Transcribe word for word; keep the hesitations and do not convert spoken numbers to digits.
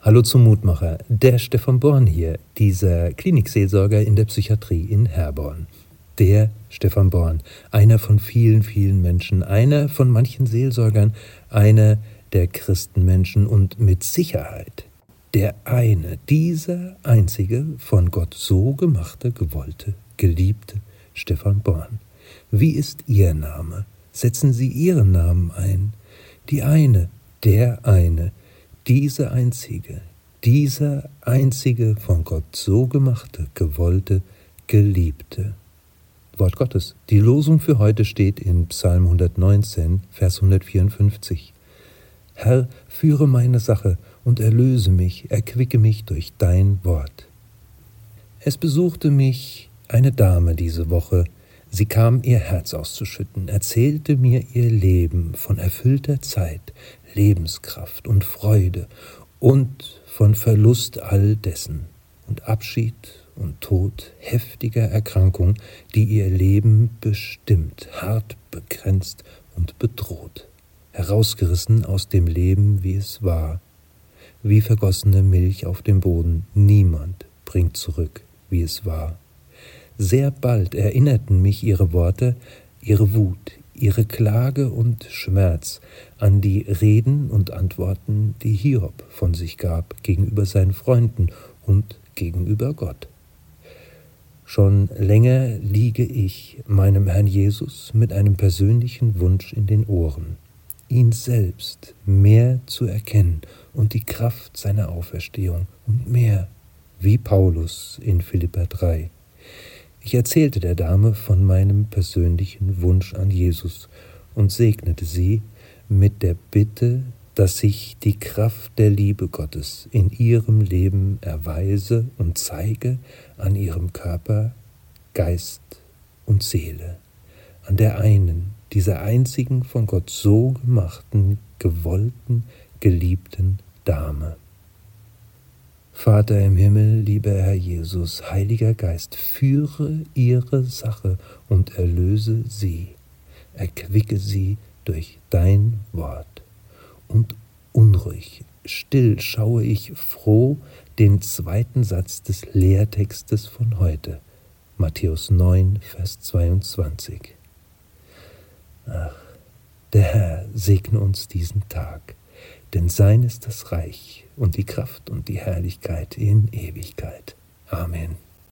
Hallo zum Mutmacher, der Stefan Born hier, dieser Klinikseelsorger in der Psychiatrie in Herborn. Der Stefan Born, einer von vielen, vielen Menschen, einer von manchen Seelsorgern, einer der Christenmenschen und mit Sicherheit der eine, dieser einzige von Gott so gemachte, gewollte, geliebte Stefan Born. Wie ist Ihr Name? Setzen Sie Ihren Namen ein. Die eine, der eine, diese einzige, dieser einzige von Gott so gemachte, gewollte, geliebte. Wort Gottes. Die Losung für heute steht in Psalm hundertneunzehn, Vers hundertvierundfünfzig. Herr, führe meine Sache und erlöse mich, erquicke mich durch dein Wort. Es besuchte mich eine Dame diese Woche. Sie kam, ihr Herz auszuschütten, erzählte mir ihr Leben von erfüllter Zeit, Lebenskraft und Freude und von Verlust all dessen und Abschied und Tod heftiger Erkrankung, die ihr Leben bestimmt, hart begrenzt und bedroht, herausgerissen aus dem Leben, wie es war, wie vergossene Milch auf dem Boden. Niemand bringt zurück, wie es war. Sehr bald erinnerten mich ihre Worte, ihre Wut, ihre Klage und Schmerz an die Reden und Antworten, die Hiob von sich gab gegenüber seinen Freunden und gegenüber Gott. Schon länger liege ich meinem Herrn Jesus mit einem persönlichen Wunsch in den Ohren, ihn selbst mehr zu erkennen und die Kraft seiner Auferstehung und mehr, wie Paulus in Philipper drei. Ich erzählte der Dame von meinem persönlichen Wunsch an Jesus und segnete sie mit der Bitte, dass sich die Kraft der Liebe Gottes in ihrem Leben erweise und zeige an ihrem Körper, Geist und Seele, an der einen, dieser einzigen von Gott so gemachten, gewollten, geliebten Dame. Vater im Himmel, lieber Herr Jesus, Heiliger Geist, führe ihre Sache und erlöse sie, erquicke sie durch dein Wort. Und unruhig, still schaue ich froh den zweiten Satz des Lehrtextes von heute, Matthäus neun, Vers zweiundzwanzig. Ach, der Herr segne uns diesen Tag, denn sein ist das Reich und die Kraft und die Herrlichkeit in Ewigkeit. Amen.